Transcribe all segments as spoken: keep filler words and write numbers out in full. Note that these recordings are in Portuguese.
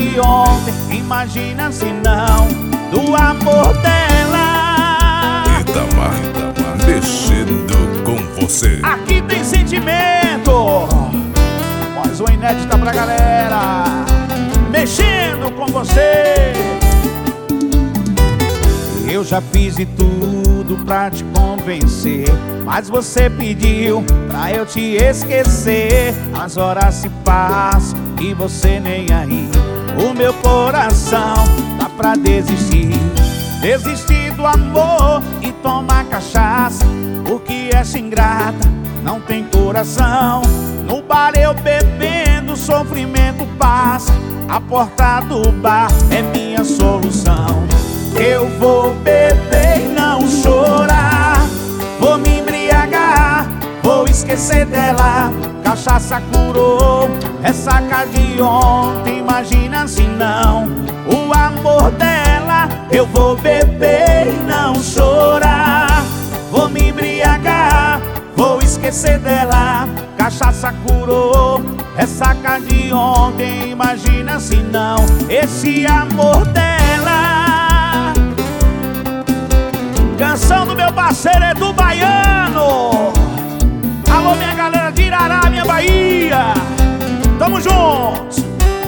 de ontem, imagina se não, do amor dela. Itamar, Itamar, mexendo com você. Aqui tem sentimento, mais uma inédita pra galera, mexendo com você. Eu já fiz de tudo pra te convencer, mas você pediu pra eu te esquecer. As horas se passam e você nem aí. O meu coração tá pra desistir, desistir do amor e tomar cachaça, porque essa ingrata não tem coração. No bar eu bebendo, sofrimento passa, a porta do bar é minha solução. Eu vou beber e não chorar, vou me embriagar, vou esquecer dela. Cachaça curou ressaca de ontem, imagina se não, o amor dela. Eu vou beber e não chorar, vou me embriagar, vou esquecer dela. Cachaça curou ressaca de ontem, imagina se não, esse amor dela. Canção do meu parceiro Edu Baiano. Alô minha galera de Irará, minha Bahia, tamo juntos.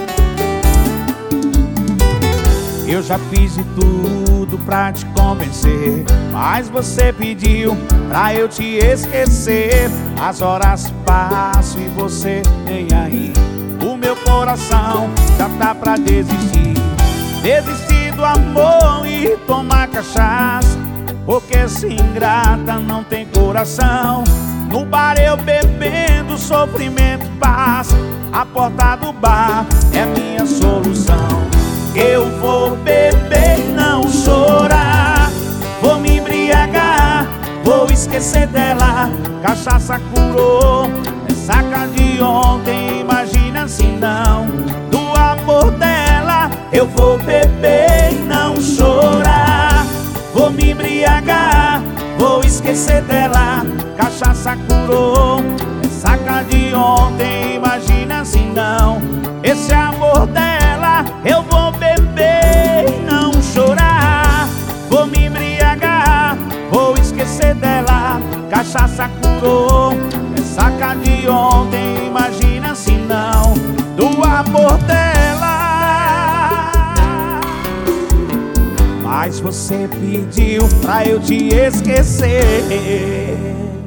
Eu já fiz de tudo pra te convencer, mas você pediu pra eu te esquecer. As horas passam e você nem aí. O meu coração já tá pra desistir, desistir do amor e tomar cachaça, porque essa ingrata não tem coração. No bar eu bebendo, sofrimento passa, a porta do bar é minha solução. Eu vou beber e não chorar, vou me embriagar, vou esquecer dela. Cachaça curou ressaca de ontem, imagina se não, do amor dela. Eu vou beber e não chorar, vou me embriagar, vou esquecer dela. Cachaça curou ressaca de ontem, imagina se não, esse amor dela. Eu vou beber e não chorar, vou me embriagar, vou esquecer dela. Cachaça curou ressaca de ontem, imagina se não, do amor dela. Mas você pediu pra eu te esquecer.